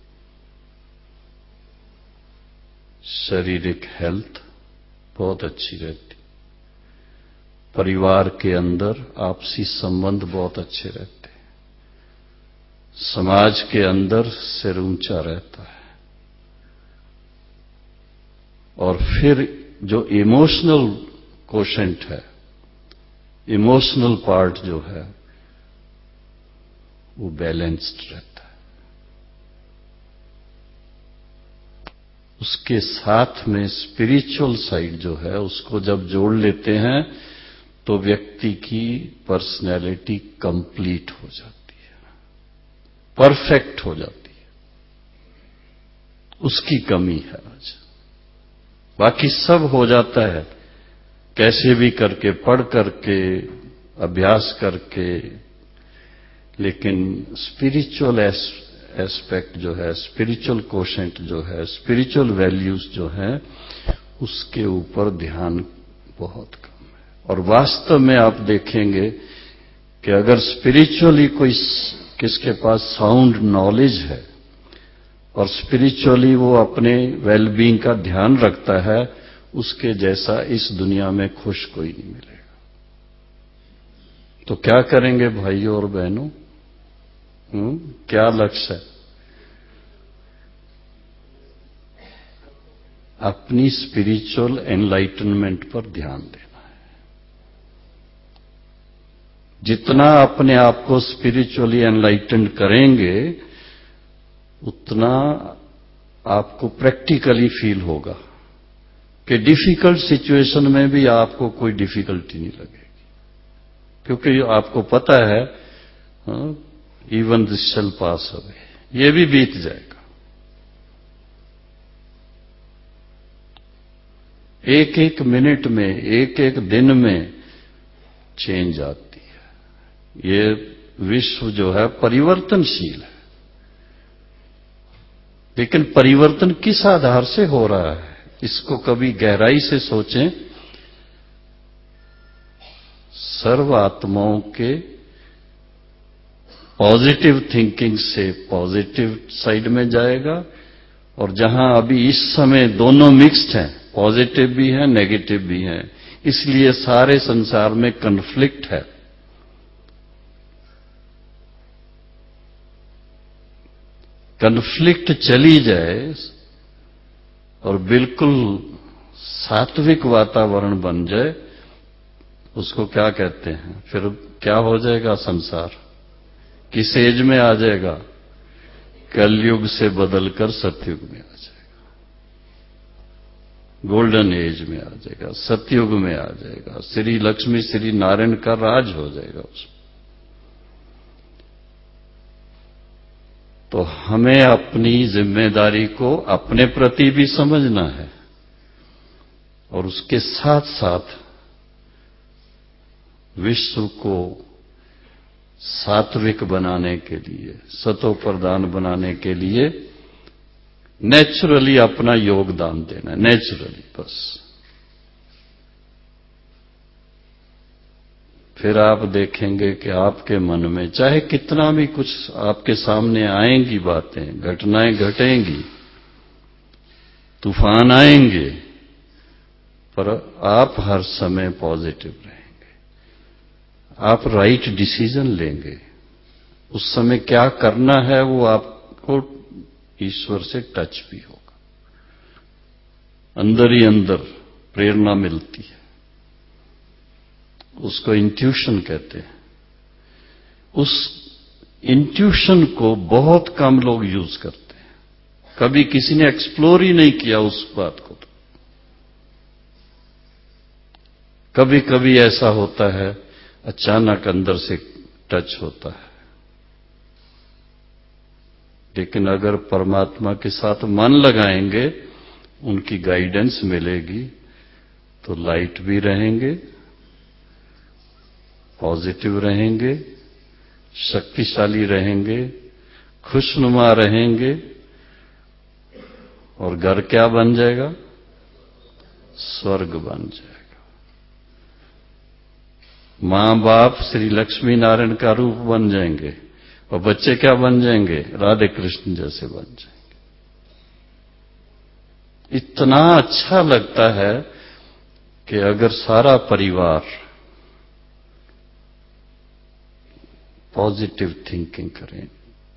शारीरिक हेल्थ बहुत अच्छी रहती, परिवार के अंदर आपसी संबंध बहुत अच्छे रहते, समाज के अंदर सिर ऊंचा रहता है, और फिर जो इमोशनल कोशेंट है, इमोशनल पार्ट जो है वो बैलेंस्ड रहता है। उसके साथ में स्पिरिचुअल साइड जो है उसको जब जोड़ लेते हैं तो व्यक्ति की पर्सनैलिटी कंप्लीट हो जाती है, परफेक्ट हो जाती है। उसकी कमी है आज, बाकी सब हो जाता है, कैसे भी करके, पढ़ करके, अभ्यास करके, लेकिन स्पिरिचुअल एस्पेक्ट जो है, स्पिरिचुअल कोशेंट जो है, स्पिरिचुअल वैल्यूज जो है, उसके ऊपर ध्यान बहुत कम है। और वास्तव में आप देखेंगे कि अगर स्पिरिचुअली कोई किसके पास साउंड नॉलेज है और स्पिरिचुअली वो अपने वेलबींग का ध्यान रखता है, उसके जैसा इस दुनिया में खुश कोई नहीं मिलेगा। तो क्या करेंगे भाइयों और बहनों? हम्म क्या लक्ष्य है? अपनी स्पिरिचुअल एनलाइटनमेंट पर ध्यान देना है। जितना अपने आप को स्पिरिचुअली एनलाइटन करेंगे, उतना आपको प्रैक्टिकली फील होगा कि डिफिकल्ट सिचुएशन में भी आपको कोई डिफिकल्टी नहीं लगेगी, क्योंकि आपको पता है even this shall pass away, ये भी बीत जाएगा। एक एक मिनट में, एक एक दिन में चेंज आती है। ये विश्व जो है परिवर्तनशील है, लेकिन परिवर्तन किस आधार से हो रहा है, इसको कभी गहराई से सोचें। सर्व आत्माओं के पॉजिटिव थिंकिंग से पॉजिटिव साइड में जाएगा, और जहां अभी इस समय दोनों मिक्स्ड हैं, पॉजिटिव भी है, नेगेटिव भी है, इसलिए सारे संसार में कन्फ्लिक्ट है। कन्फ्लिक्ट चली जाए और बिल्कुल सात्विक वातावरण बन जाए, उसको क्या कहते हैं? फिर क्या हो जाएगा संसार? किस एज में आ जाएगा? कलयुग से बदलकर सतयुग में आ जाएगा, गोल्डन एज में आ जाएगा, सतयुग में आ जाएगा, श्री लक्ष्मी श्री नारायण का राज हो जाएगा उसमें। तो हमें अपनी जिम्मेदारी को अपने प्रति भी समझना है, और उसके साथ साथ विश्व को सात्विक बनाने के लिए, सतो प्रधान बनाने के लिए नेचुरली अपना योगदान देना, नेचुरली बस। फिर आप देखेंगे कि आपके मन में चाहे कितना भी कुछ आपके सामने आएंगी, बातें, घटनाएं घटेंगी, तूफान आएंगे, पर आप हर समय पॉजिटिव रहेंगे, आप राइट डिसीजन लेंगे। उस समय क्या करना है वो आपको ईश्वर से टच भी होगा, अंदर ही अंदर प्रेरणा मिलती है। उसको इंट्यूशन कहते हैं। उस इंट्यूशन को बहुत कम लोग यूज करते हैं, कभी किसी ने एक्सप्लोर ही नहीं किया उस बात को। तो कभी कभी ऐसा होता है, अचानक अंदर से टच होता है, लेकिन अगर परमात्मा के साथ मन लगाएंगे, उनकी गाइडेंस मिलेगी, तो लाइट भी रहेंगे, पॉजिटिव रहेंगे, शक्तिशाली रहेंगे, खुशनुमा रहेंगे, और घर क्या बन जाएगा? स्वर्ग बन जाएगा। मां बाप श्री लक्ष्मी नारायण का रूप बन जाएंगे, और बच्चे क्या बन जाएंगे? राधे कृष्ण जैसे बन जाएंगे। इतना अच्छा लगता है कि अगर सारा परिवार पॉजिटिव थिंकिंग करें,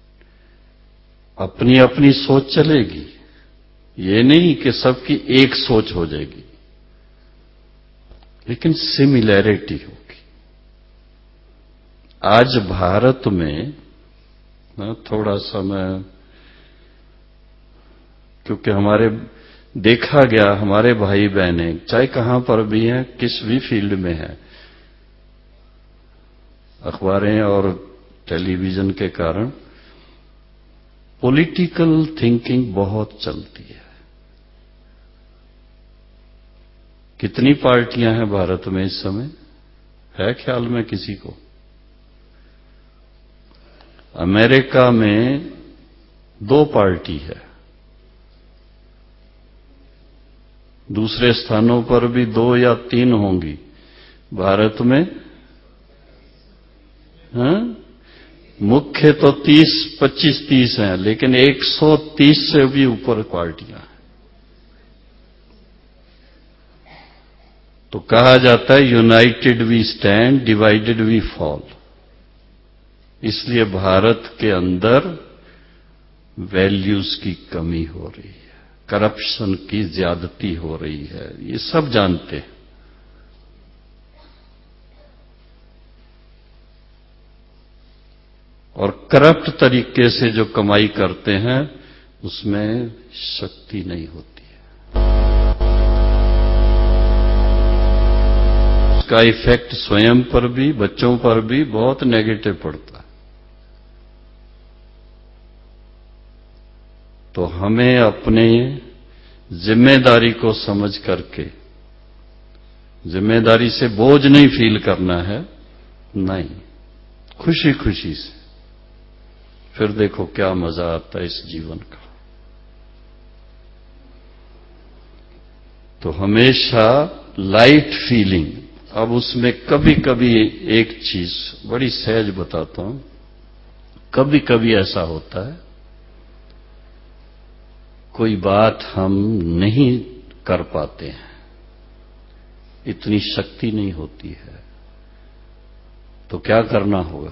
अपनी अपनी सोच चलेगी, ये नहीं कि सबकी एक सोच हो जाएगी, लेकिन सिमिलैरिटी होगी। आज भारत में ना, थोड़ा सा मैं, क्योंकि हमारे देखा गया, हमारे भाई बहने चाहे कहां पर भी हैं, किस भी फील्ड में हैं, अखबारें और टेलीविजन के कारण पॉलिटिकल थिंकिंग बहुत चलती है। कितनी पार्टियां हैं भारत में इस समय? है ख्याल में किसी को? अमेरिका में दो पार्टी है, दूसरे स्थानों पर भी दो या तीन होंगी। भारत में हाँ? मुख्य तो तीस पच्चीस तीस हैं, लेकिन एक सौ तीस से भी ऊपर पार्टियां हैं। तो कहा जाता है united we stand, divided we fall. इसलिए भारत के अंदर वैल्यूज की कमी हो रही है, करप्शन की ज्यादती हो रही है, ये सब जानते हैं। और करप्ट तरीके से जो कमाई करते हैं, उसमें शक्ति नहीं होती है। उसका इफेक्ट स्वयं पर भी, बच्चों पर भी बहुत नेगेटिव पड़ता है। तो हमें अपने जिम्मेदारी को समझ करके, जिम्मेदारी से बोझ नहीं फील करना है, नहीं, खुशी खुशी से, फिर देखो क्या मजा आता है इस जीवन का। तो हमेशा लाइट फीलिंग। अब उसमें कभी कभी एक चीज बड़ी सहज बताता हूं, कभी कभी ऐसा होता है, कोई बात हम नहीं कर पाते हैं, इतनी शक्ति नहीं होती है, तो क्या करना होगा?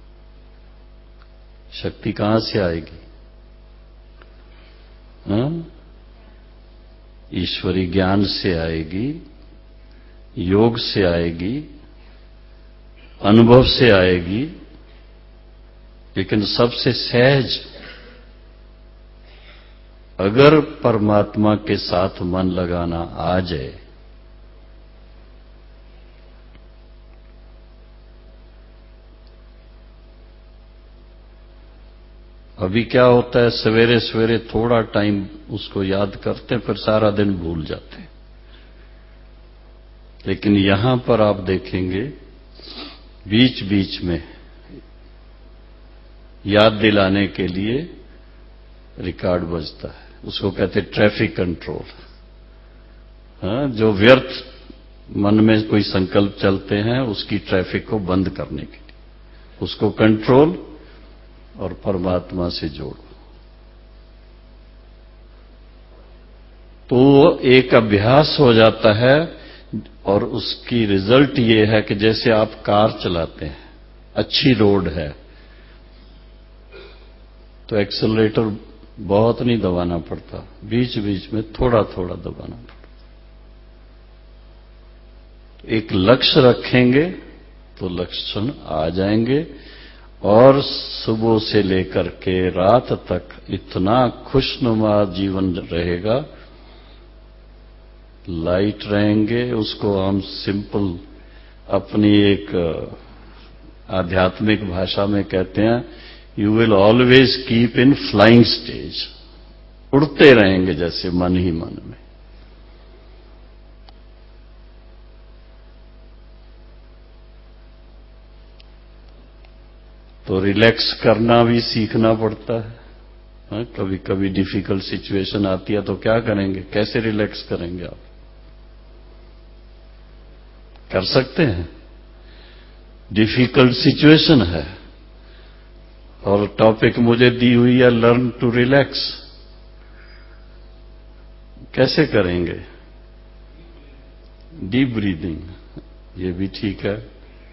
शक्ति कहां से आएगी? हाँ? ईश्वरी ज्ञान से आएगी, योग से आएगी, अनुभव से आएगी, लेकिन सबसे सहज अगर परमात्मा के साथ मन लगाना आ जाए, अभी क्या होता है, सवेरे सवेरे थोड़ा टाइम उसको याद करते हैं, फिर सारा दिन भूल जाते हैं। लेकिन यहां पर आप देखेंगे बीच बीच में याद दिलाने के लिए रिकॉर्ड बजता है, उसको कहते हैं ट्रैफिक कंट्रोल। हाँ, जो व्यर्थ मन में कोई संकल्प चलते हैं, उसकी ट्रैफिक को बंद करने के लिए उसको कंट्रोल और परमात्मा से जोड़ो। तो एक अभ्यास हो जाता है, और उसकी रिजल्ट ये है कि जैसे आप कार चलाते हैं, अच्छी रोड है तो एक्सेलरेटर बहुत नहीं दबाना पड़ता, बीच बीच में थोड़ा थोड़ा दबाना पड़ता। एक लक्ष्य रखेंगे तो लक्षण आ जाएंगे, और सुबह से लेकर के रात तक इतना खुशनुमा जीवन रहेगा, लाइट रहेंगे। उसको हम सिंपल अपनी एक आध्यात्मिक भाषा में कहते हैं, you will always keep in flying stage. उड़ते रहेंगे जैसे मन ही मन में। तो रिलैक्स करना भी सीखना पड़ता है। हाँ, कभी कभी डिफिकल्ट सिचुएशन आती है तो क्या करेंगे, कैसे रिलैक्स करेंगे आप? कर सकते हैं? डिफिकल्ट सिचुएशन है और टॉपिक मुझे दी हुई है लर्न टू रिलैक्स। कैसे करेंगे? डीप ब्रीदिंग, ये भी ठीक है।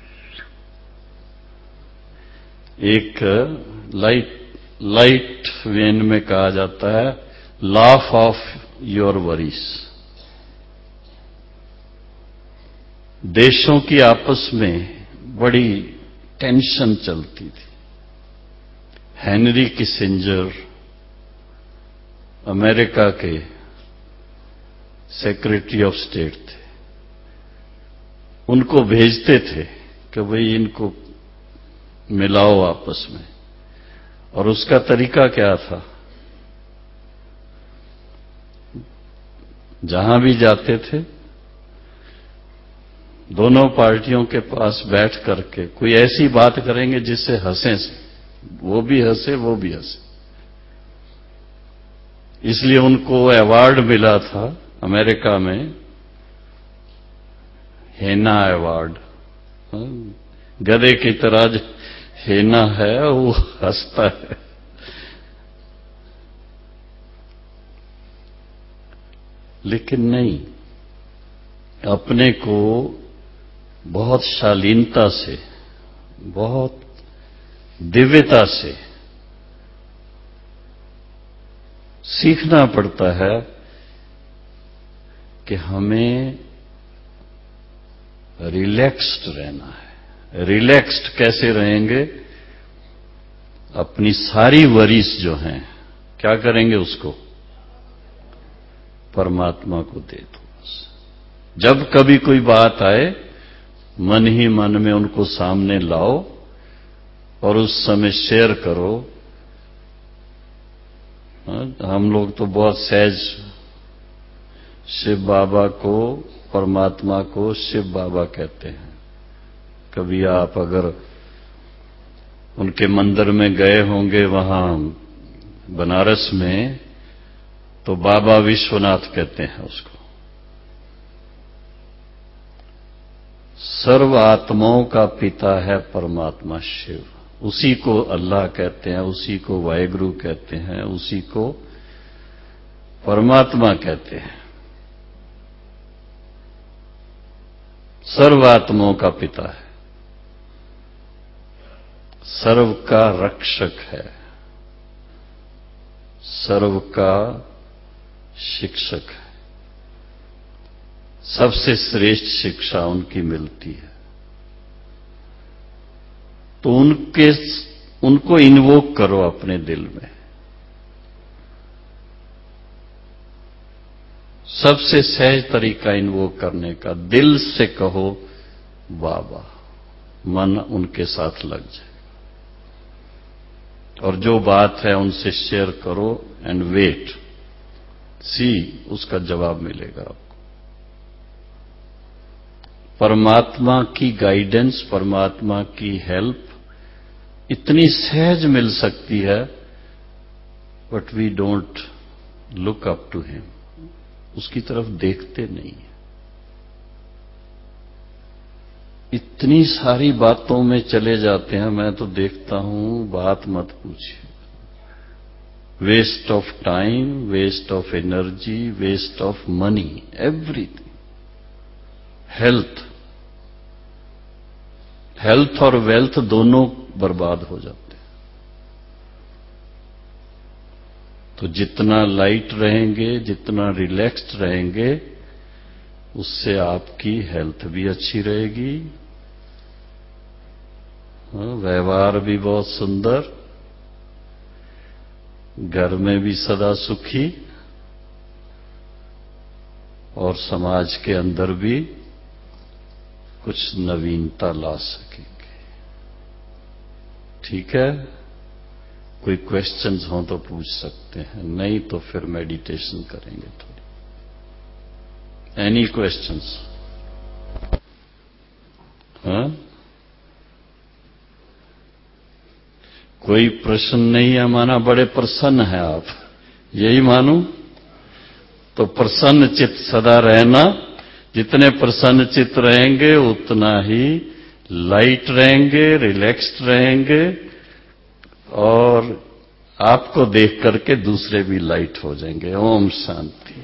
एक लाइट लाइट वेन में कहा जाता है, लाफ ऑफ योर वरीज। देशों की आपस में बड़ी टेंशन चलती थी। हेनरी किसिंजर अमेरिका के सेक्रेटरी ऑफ स्टेट थे। उनको भेजते थे कि भाई इनको मिलाओ आपस में, और उसका तरीका क्या था? जहां भी जाते थे दोनों पार्टियों के पास बैठ करके कोई ऐसी बात करेंगे जिससे हंसे, वो भी हंसे वो भी हंसे। इसलिए उनको अवार्ड मिला था अमेरिका में, हेना अवार्ड। गधे की तरह हेना है, वो हंसता है। लेकिन नहीं, अपने को बहुत शालीनता से, बहुत दिव्यता से सीखना पड़ता है कि हमें रिलैक्स्ड रहना है। रिलैक्स्ड कैसे रहेंगे? अपनी सारी वरीज जो हैं, क्या करेंगे? उसको परमात्मा को दे दो। जब कभी कोई बात आए, मन ही मन में उनको सामने लाओ और उस समय शेयर करो। हम लोग तो बहुत सहज शिव बाबा को, परमात्मा को शिव बाबा कहते हैं। कभी आप अगर उनके मंदिर में गए होंगे वहां बनारस में, तो बाबा विश्वनाथ कहते हैं उसको। सर्व आत्माओं का पिता है परमात्मा शिव। उसी को अल्लाह कहते हैं, उसी को वाहेगुरु कहते हैं, उसी को परमात्मा कहते हैं। सर्व आत्माओं का पिता है, सर्व का रक्षक है, सर्व का शिक्षक है। सबसे श्रेष्ठ शिक्षा उनकी मिलती है। तो उनके उनको इन्वोक करो अपने दिल में। सबसे सहज तरीका इन्वोक करने का, दिल से कहो बाबा, मन उनके साथ लग जाए और जो बात है उनसे शेयर करो एंड वेट, सी उसका जवाब मिलेगा आपको। परमात्मा की गाइडेंस, परमात्मा की हेल्प इतनी सहज मिल सकती है, but we don't look up to him. उसकी तरफ देखते नहीं है। इतनी सारी बातों में चले जाते हैं, मैं तो देखता हूं, बात मत पूछिए। Waste of time, waste of energy, waste of money, everything. Health health और वेल्थ दोनों बर्बाद हो जाते हैं। तो जितना लाइट रहेंगे, जितना रिलैक्स्ड रहेंगे, उससे आपकी हेल्थ भी अच्छी रहेगी, व्यवहार भी बहुत सुंदर, घर में भी सदा सुखी और समाज के अंदर भी कुछ नवीनता ला सकेंगे। ठीक है? कोई क्वेश्चंस हो तो पूछ सकते हैं, नहीं तो फिर मेडिटेशन करेंगे थोड़ी। Any questions? हाँ, कोई प्रश्न नहीं है माना बड़े प्रसन्न है आप, यही मानूं? तो प्रसन्न चित्त सदा रहना, जितने प्रसन्न चित्त रहेंगे उतना ही लाइट रहेंगे, रिलैक्स्ड रहेंगे, और आपको देख करके दूसरे भी लाइट हो जाएंगे। ओम शांति।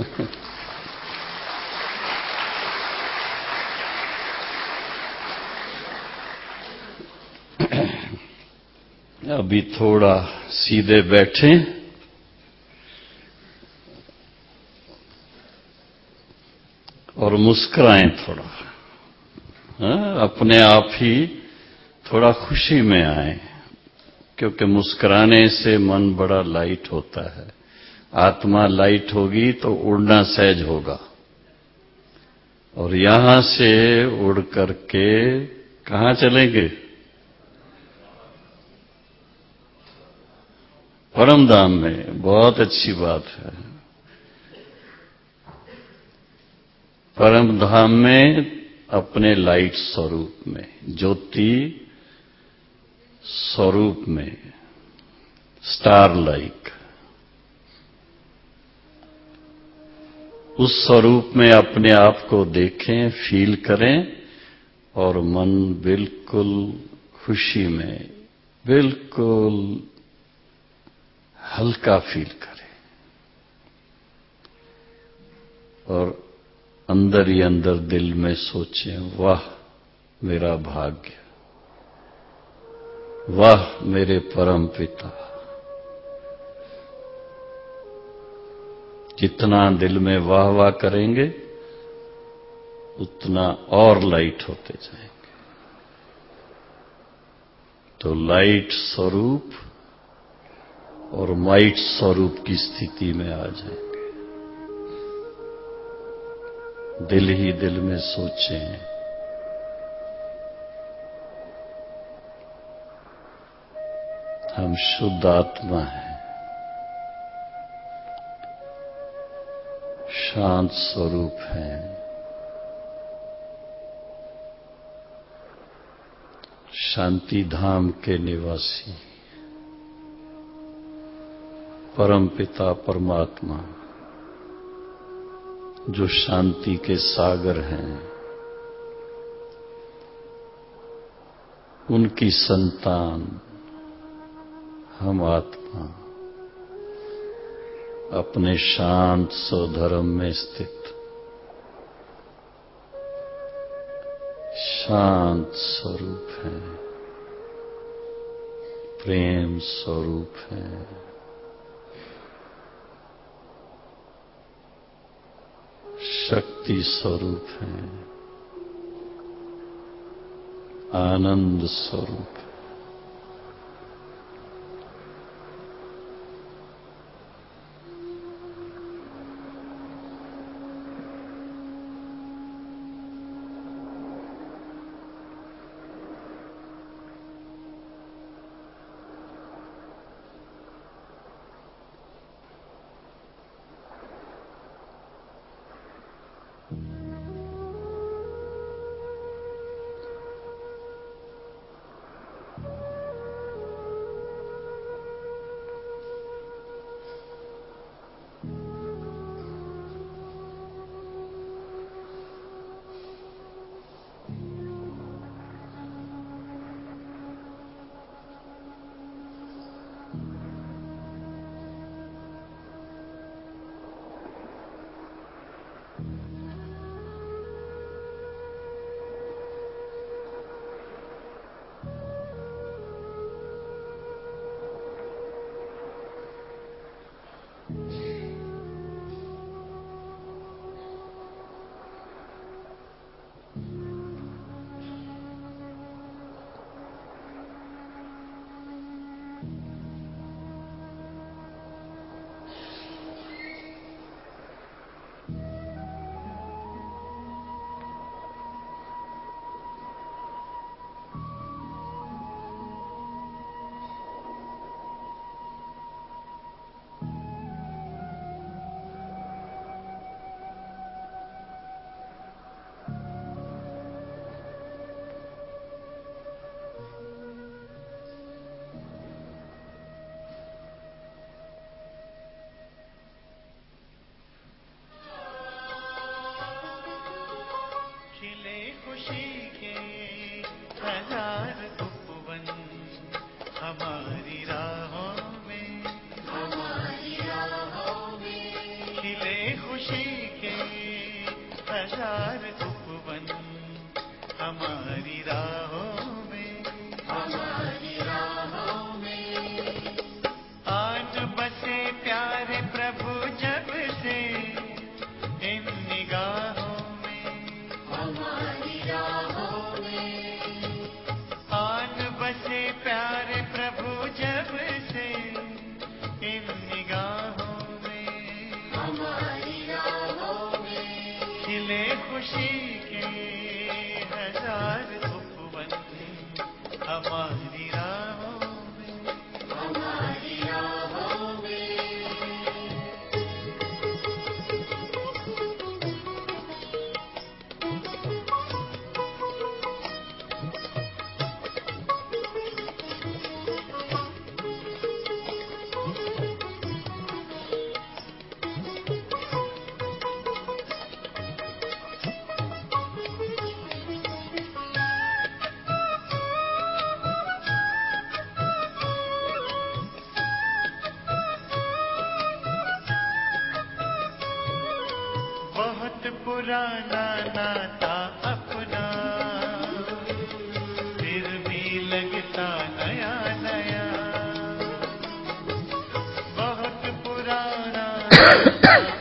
अभी थोड़ा सीधे बैठें और मुस्कुराएं थोड़ा। हाँ, अपने आप ही थोड़ा खुशी में आए, क्योंकि मुस्कुराने से मन बड़ा लाइट होता है। आत्मा लाइट होगी तो उड़ना सहज होगा, और यहां से उड़ करके कहां चलेंगे? परम धाम में। बहुत अच्छी बात है। परम धाम में अपने लाइट स्वरूप में, ज्योति स्वरूप में, स्टार लाइक, उस स्वरूप में अपने आप को देखें, फील करें, और मन बिल्कुल खुशी में, बिल्कुल हल्का फील करें, और अंदर ही अंदर दिल में सोचें, वाह मेरा भाग्य, वाह मेरे परम पिता। जितना दिल में वाह वाह करेंगे उतना और लाइट होते जाएंगे। तो लाइट स्वरूप और माइट स्वरूप की स्थिति में आ जाएंगे। दिल ही दिल में सोचें, हम शुद्ध आत्मा हैं, शांत स्वरूप हैं, शांति धाम के निवासी, परम पिता परमात्मा जो शांति के सागर हैं, उनकी संतान हम आत्मा अपने शांत स्वधर्म में स्थित शांत स्वरूप हैं, प्रेम स्वरूप हैं, शक्ति स्वरूप हैं, आनंद स्वरूप है। हमारी राहों में, हमारी राहों में। बहुत पुराना नाता अपना, फिर भी लगता नया नया। बहुत पुराना नाता